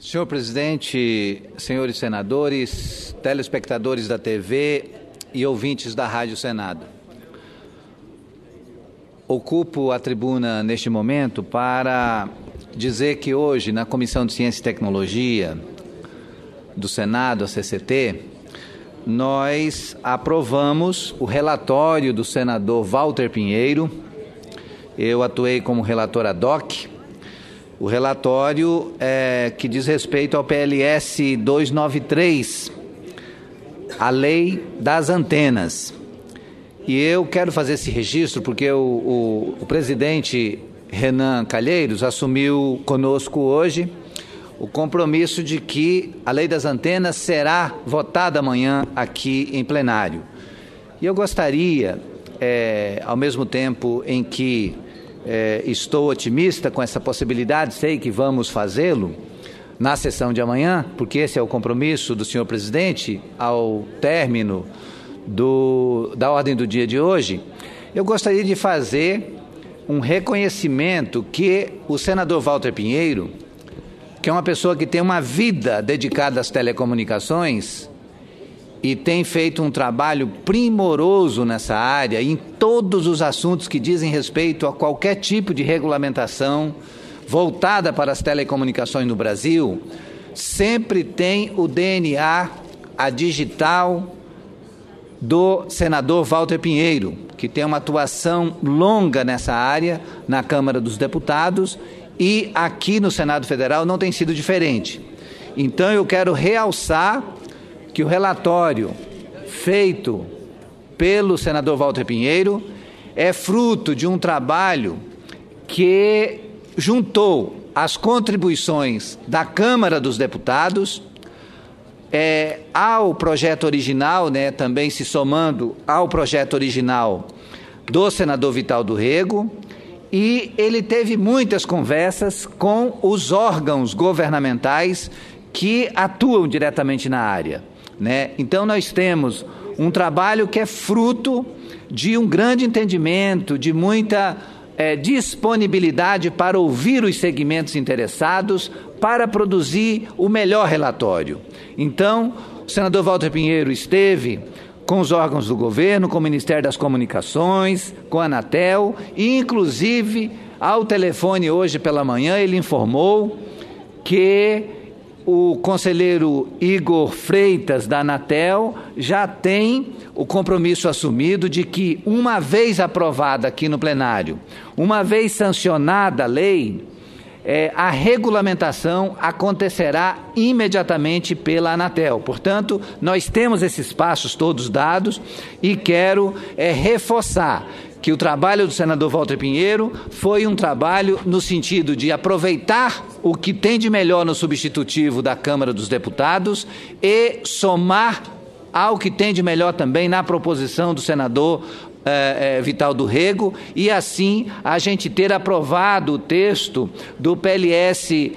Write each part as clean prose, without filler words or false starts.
Senhor presidente, senhores senadores, telespectadores da TV e ouvintes da Rádio Senado. Ocupo a tribuna neste momento para dizer que hoje, na Comissão de Ciência e Tecnologia do Senado, a CCT, nós aprovamos o relatório do senador Walter Pinheiro. Eu atuei como relator ad hoc. O relatório que diz respeito ao PLS 293, a lei das antenas. E eu quero fazer esse registro porque o presidente Renan Calheiros assumiu conosco hoje o compromisso de que a lei das antenas será votada amanhã aqui em plenário. E eu gostaria, ao mesmo tempo em que estou otimista com essa possibilidade, sei que vamos fazê-lo na sessão de amanhã, porque esse é o compromisso do senhor presidente ao término da ordem do dia de hoje. Eu gostaria de fazer um reconhecimento que o senador Walter Pinheiro, que é uma pessoa que tem uma vida dedicada às telecomunicações e tem feito um trabalho primoroso nessa área, em todos os assuntos que dizem respeito a qualquer tipo de regulamentação voltada para as telecomunicações no Brasil, sempre tem o DNA, a digital do senador Walter Pinheiro, que tem uma atuação longa nessa área na Câmara dos Deputados e aqui no Senado Federal não tem sido diferente. Então eu quero realçar que o relatório feito pelo senador Walter Pinheiro é fruto de um trabalho que juntou as contribuições da Câmara dos Deputados ao projeto original, também se somando ao projeto original do senador Vital do Rego, e ele teve muitas conversas com os órgãos governamentais que atuam diretamente na área. Então nós temos um trabalho que é fruto de um grande entendimento, de muita disponibilidade para ouvir os segmentos interessados, para produzir o melhor relatório. Então, o senador Walter Pinheiro esteve com os órgãos do governo, com o Ministério das Comunicações, com a Anatel, e inclusive ao telefone hoje pela manhã ele informou que o conselheiro Igor Freitas, da Anatel, já tem o compromisso assumido de que, uma vez aprovada aqui no plenário, uma vez sancionada a lei, a regulamentação acontecerá imediatamente pela Anatel. Portanto, nós temos esses passos todos dados e quero reforçar que o trabalho do senador Walter Pinheiro foi um trabalho no sentido de aproveitar o que tem de melhor no substitutivo da Câmara dos Deputados e somar ao que tem de melhor também na proposição do senador Vital do Rego, e assim a gente ter aprovado o texto do PLS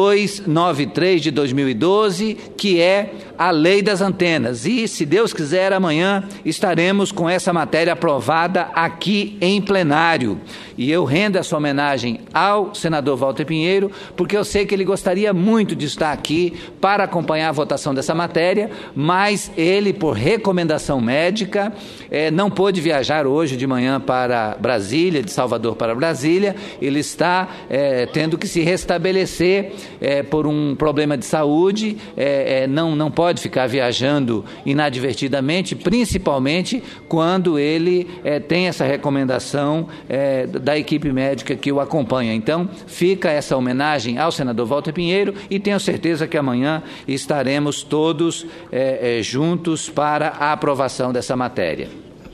293 de 2012, que é a lei das antenas. E, se Deus quiser, amanhã estaremos com essa matéria aprovada aqui em plenário. E eu rendo essa homenagem ao senador Walter Pinheiro, porque eu sei que ele gostaria muito de estar aqui para acompanhar a votação dessa matéria, mas ele, por recomendação médica, não pôde viajar hoje de manhã para Brasília, de Salvador para Brasília. Ele está tendo que se restabelecer por um problema de saúde, não pode ficar viajando inadvertidamente, principalmente quando ele tem essa recomendação da equipe médica que o acompanha. Então, fica essa homenagem ao senador Walter Pinheiro e tenho certeza que amanhã estaremos todos juntos para a aprovação dessa matéria.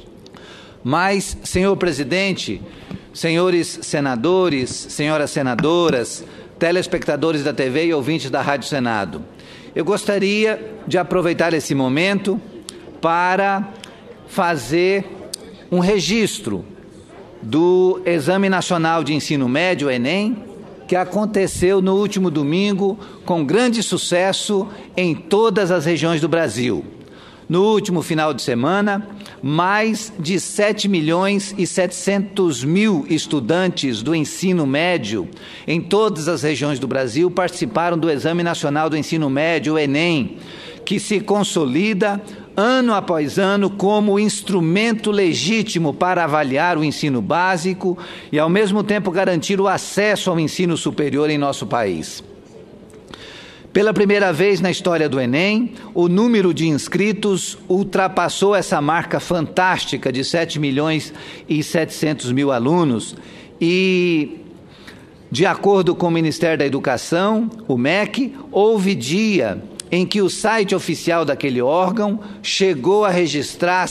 Mas, senhor presidente, senhores senadores, senhoras senadoras, telespectadores da TV e ouvintes da Rádio Senado, eu gostaria de aproveitar esse momento para fazer um registro do Exame Nacional de Ensino Médio, Enem, que aconteceu no último domingo com grande sucesso em todas as regiões do Brasil. No último final de semana, mais de 7.700.000 estudantes do ensino médio em todas as regiões do Brasil participaram do Exame Nacional do Ensino Médio, o Enem, que se consolida ano após ano como instrumento legítimo para avaliar o ensino básico e, ao mesmo tempo, garantir o acesso ao ensino superior em nosso país. Pela primeira vez na história do Enem, o número de inscritos ultrapassou essa marca fantástica de 7.700.000 alunos e, de acordo com o Ministério da Educação, o MEC, houve dia em que o site oficial daquele órgão chegou a registrar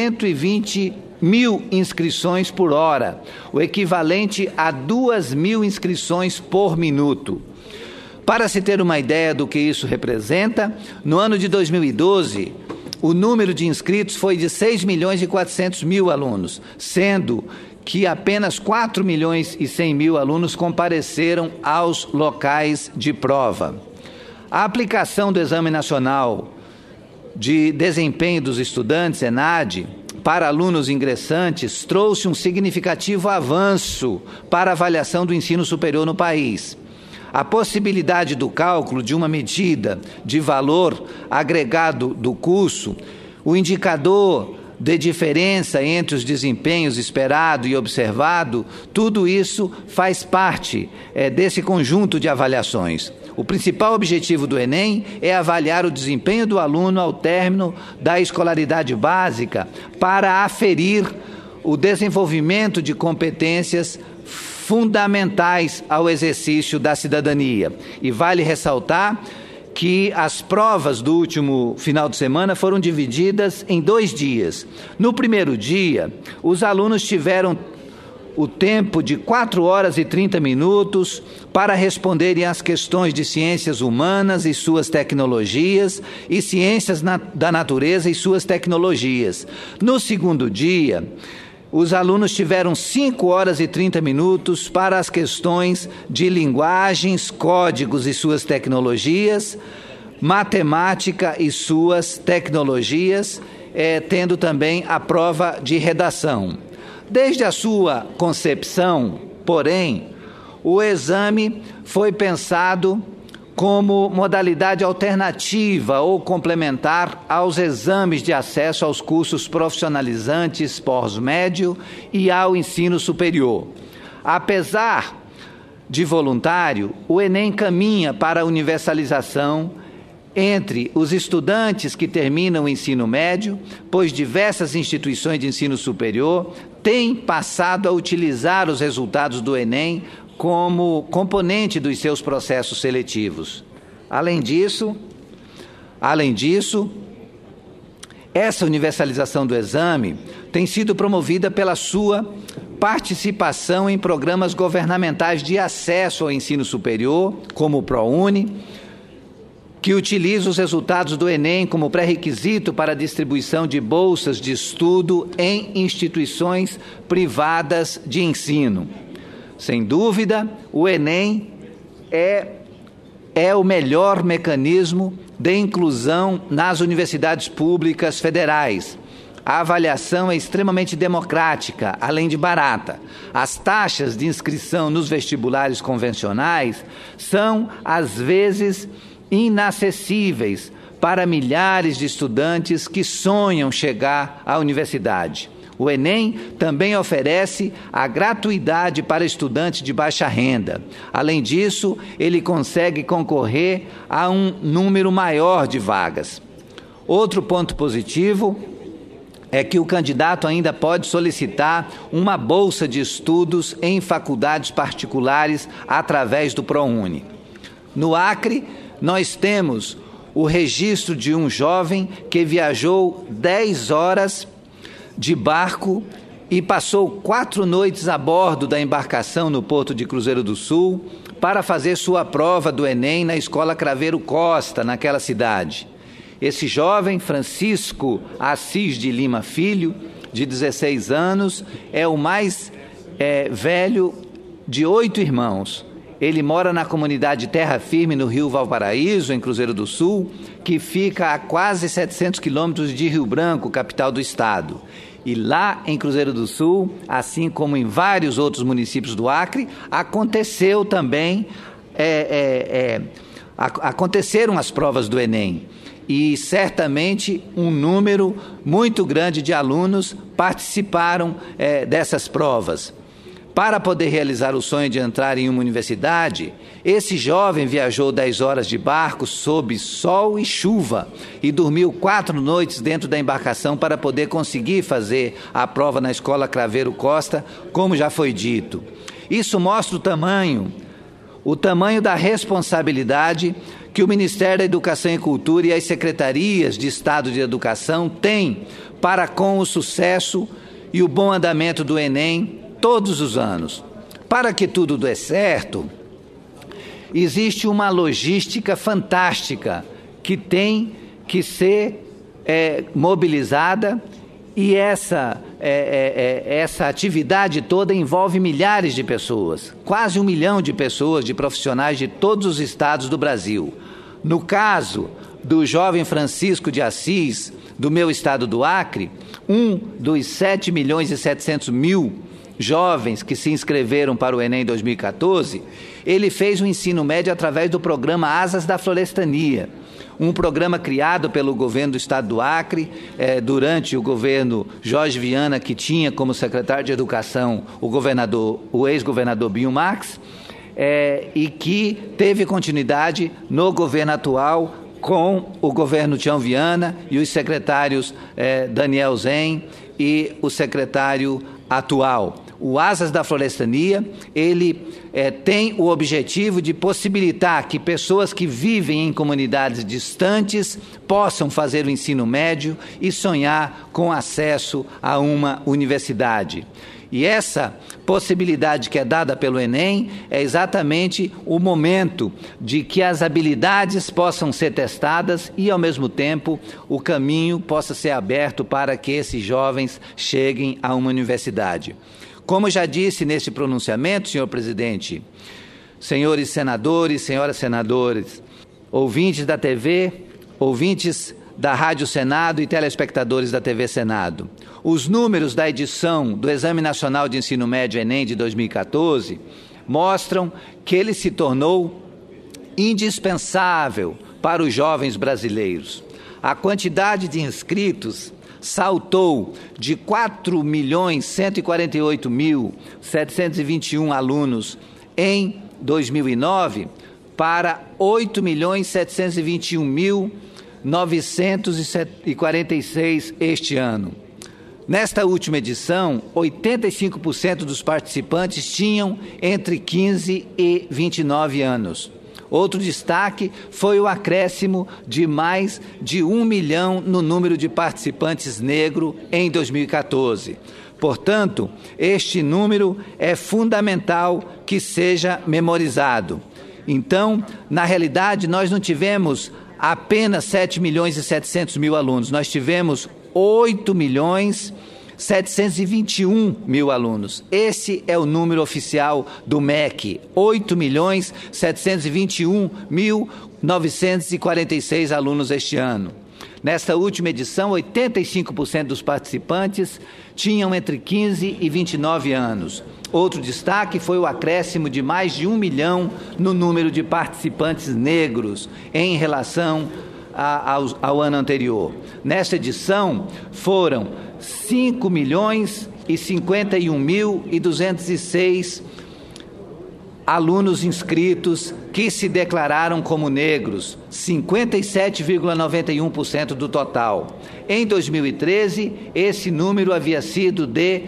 120.000 inscrições por hora, o equivalente a 2.000 inscrições por minuto. Para se ter uma ideia do que isso representa, no ano de 2012, o número de inscritos foi de 6.400.000 alunos, sendo que apenas 4.100.000 alunos compareceram aos locais de prova. A aplicação do Exame Nacional de Desempenho dos Estudantes, ENADE, para alunos ingressantes, trouxe um significativo avanço para a avaliação do ensino superior no país. A possibilidade do cálculo de uma medida de valor agregado do curso, o indicador de diferença entre os desempenhos esperado e observado, tudo isso faz parte desse conjunto de avaliações. O principal objetivo do Enem é avaliar o desempenho do aluno ao término da escolaridade básica para aferir o desenvolvimento de competências fundamentais ao exercício da cidadania. E vale ressaltar que as provas do último final de semana foram divididas em 2 dias. No primeiro dia, os alunos tiveram o tempo de 4 horas e 30 minutos para responderem às questões de ciências humanas e suas tecnologias e ciências da natureza e suas tecnologias. No segundo dia, os alunos tiveram 5 horas e 30 minutos para as questões de linguagens, códigos e suas tecnologias, matemática e suas tecnologias, tendo também a prova de redação. Desde a sua concepção, porém, o exame foi pensado como modalidade alternativa ou complementar aos exames de acesso aos cursos profissionalizantes pós-médio e ao ensino superior. Apesar de voluntário, o Enem caminha para a universalização entre os estudantes que terminam o ensino médio, pois diversas instituições de ensino superior têm passado a utilizar os resultados do Enem como componente dos seus processos seletivos. Além disso, essa universalização do exame tem sido promovida pela sua participação em programas governamentais de acesso ao ensino superior, como o ProUni, que utiliza os resultados do Enem como pré-requisito para a distribuição de bolsas de estudo em instituições privadas de ensino. Sem dúvida, o Enem é o melhor mecanismo de inclusão nas universidades públicas federais. A avaliação é extremamente democrática, além de barata. As taxas de inscrição nos vestibulares convencionais são, às vezes, inacessíveis para milhares de estudantes que sonham chegar à universidade. O Enem também oferece a gratuidade para estudantes de baixa renda. Além disso, ele consegue concorrer a um número maior de vagas. Outro ponto positivo é que o candidato ainda pode solicitar uma bolsa de estudos em faculdades particulares através do ProUni. No Acre, nós temos o registro de um jovem que viajou 10 horas de barco e passou 4 noites a bordo da embarcação no Porto de Cruzeiro do Sul para fazer sua prova do Enem na Escola Craveiro Costa, naquela cidade. Esse jovem, Francisco Assis de Lima Filho, de 16 anos, é o mais velho de 8 irmãos. Ele mora na comunidade Terra Firme, no Rio Valparaíso, em Cruzeiro do Sul, que fica a quase 700 quilômetros de Rio Branco, capital do estado. E lá em Cruzeiro do Sul, assim como em vários outros municípios do Acre, aconteceram as provas do Enem. E certamente um número muito grande de alunos participaram dessas provas. Para poder realizar o sonho de entrar em uma universidade, esse jovem viajou 10 horas de barco sob sol e chuva e dormiu 4 noites dentro da embarcação para poder conseguir fazer a prova na Escola Craveiro Costa, como já foi dito. Isso mostra o tamanho da responsabilidade que o Ministério da Educação e Cultura e as secretarias de Estado de Educação têm para com o sucesso e o bom andamento do Enem todos os anos. Para que tudo dê certo, existe uma logística fantástica que tem que ser mobilizada, e essa atividade toda envolve milhares de pessoas, quase 1 milhão de pessoas, de profissionais de todos os estados do Brasil. No caso do jovem Francisco de Assis, do meu estado do Acre, um dos 7.700.000 jovens que se inscreveram para o Enem 2014, ele fez o ensino médio através do programa Asas da Florestania, um programa criado pelo governo do estado do Acre, durante o governo Jorge Viana, que tinha como secretário de Educação o ex-governador Binho Marques, e que teve continuidade no governo atual com o governo Tião Viana e os secretários Daniel Zen e o secretário atual. O Asas da Florestania, ele tem o objetivo de possibilitar que pessoas que vivem em comunidades distantes possam fazer o ensino médio e sonhar com acesso a uma universidade. E essa possibilidade que é dada pelo Enem é exatamente o momento de que as habilidades possam ser testadas e, ao mesmo tempo, o caminho possa ser aberto para que esses jovens cheguem a uma universidade. Como já disse neste pronunciamento, senhor presidente, senhores senadores, senhoras senadoras, ouvintes da TV, ouvintes da Rádio Senado e telespectadores da TV Senado, os números da edição do Exame Nacional de Ensino Médio Enem de 2014 mostram que ele se tornou indispensável para os jovens brasileiros. A quantidade de inscritos saltou de 4.148.721 alunos em 2009 para 8.721.946 este ano. Nesta última edição, 85% dos participantes tinham entre 15 e 29 anos. Outro destaque foi o acréscimo de mais de 1 milhão no número de participantes negros em 2014. Portanto, este número é fundamental que seja memorizado. Então, na realidade, nós não tivemos apenas 7.700.000 alunos, nós tivemos 8.721.000 alunos. Esse é o número oficial do MEC, 8.721.946 alunos este ano. Nesta última edição, 85% dos participantes tinham entre 15 e 29 anos. Outro destaque foi o acréscimo de mais de 1 milhão no número de participantes negros em relação ao ano anterior. Nesta edição, foram 5.051.206 alunos inscritos que se declararam como negros, 57,91% do total. Em 2013, esse número havia sido de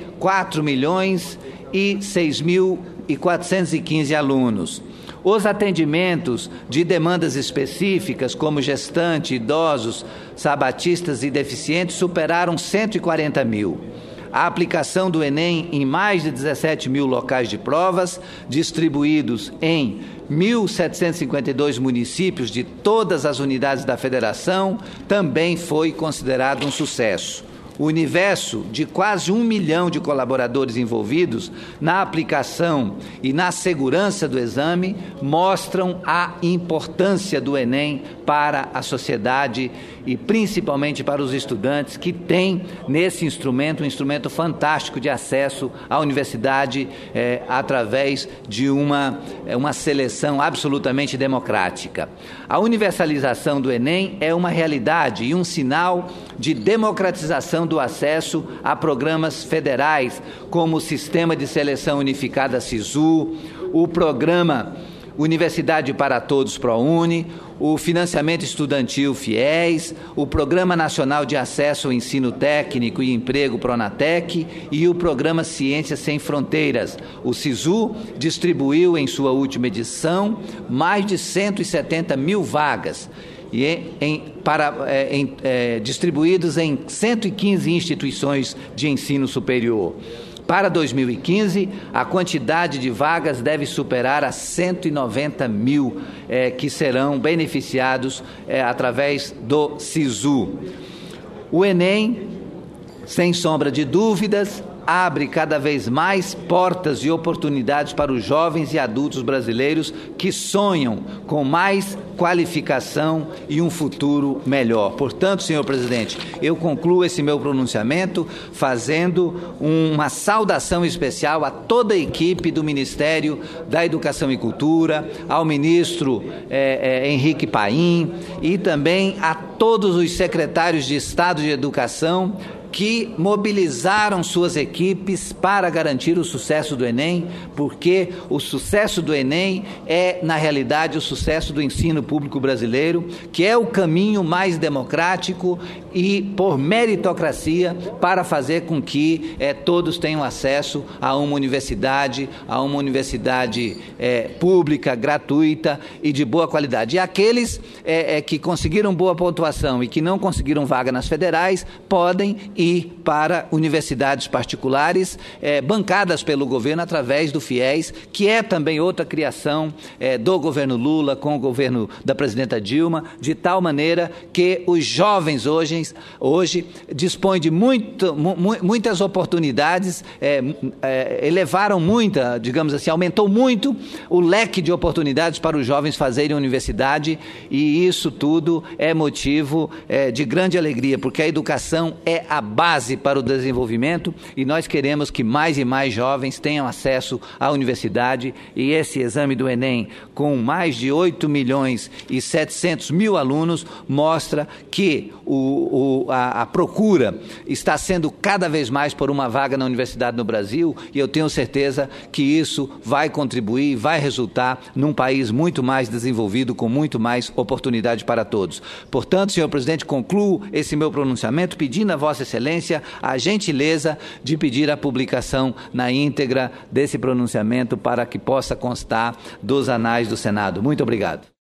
4.006.415 alunos. Os atendimentos de demandas específicas, como gestante, idosos, sabatistas e deficientes, superaram 140 mil. A aplicação do Enem em mais de 17 mil locais de provas, distribuídos em 1.752 municípios de todas as unidades da federação, também foi considerado um sucesso. O universo de quase 1 milhão de colaboradores envolvidos na aplicação e na segurança do exame mostram a importância do Enem para a sociedade e principalmente para os estudantes que têm nesse instrumento, um instrumento fantástico de acesso à universidade através de uma seleção absolutamente democrática. A universalização do Enem é uma realidade e um sinal de democratização do acesso a programas federais, como o Sistema de Seleção Unificada SISU, o Programa Universidade para Todos ProUni, o Financiamento Estudantil FIES, o Programa Nacional de Acesso ao Ensino Técnico e Emprego PRONATEC e o Programa Ciências Sem Fronteiras. O SISU distribuiu em sua última edição mais de 170 mil vagas, distribuídos em 115 instituições de ensino superior. Para 2015, a quantidade de vagas deve superar a 190 mil que serão beneficiados através do SISU. O Enem, sem sombra de dúvidas, abre cada vez mais portas e oportunidades para os jovens e adultos brasileiros que sonham com mais qualificação e um futuro melhor. Portanto, senhor presidente, eu concluo esse meu pronunciamento fazendo uma saudação especial a toda a equipe do Ministério da Educação e Cultura, ao ministro Henrique Paim e também a todos os secretários de Estado de Educação que mobilizaram suas equipes para garantir o sucesso do Enem, porque o sucesso do Enem é, na realidade, o sucesso do ensino público brasileiro, que é o caminho mais democrático e por meritocracia para fazer com que todos tenham acesso a uma universidade pública, gratuita e de boa qualidade. E aqueles que conseguiram boa pontuação e que não conseguiram vaga nas federais podem ir para universidades particulares bancadas pelo governo através do FIES, que é também outra criação do governo Lula com o governo da presidenta Dilma, de tal maneira que os jovens hoje dispõem de muitas oportunidades, elevaram digamos assim, aumentou muito o leque de oportunidades para os jovens fazerem universidade, e isso tudo é motivo de grande alegria, porque a educação é a base para o desenvolvimento e nós queremos que mais e mais jovens tenham acesso à universidade, e esse exame do Enem, com mais de 8 milhões e 700 mil alunos, mostra que a procura está sendo cada vez mais por uma vaga na universidade no Brasil, e eu tenho certeza que isso vai contribuir, vai resultar num país muito mais desenvolvido, com muito mais oportunidade para todos. Portanto, senhor presidente, concluo esse meu pronunciamento pedindo a Vossa Excelência a gentileza de pedir a publicação na íntegra desse pronunciamento para que possa constar dos anais do Senado. Muito obrigado.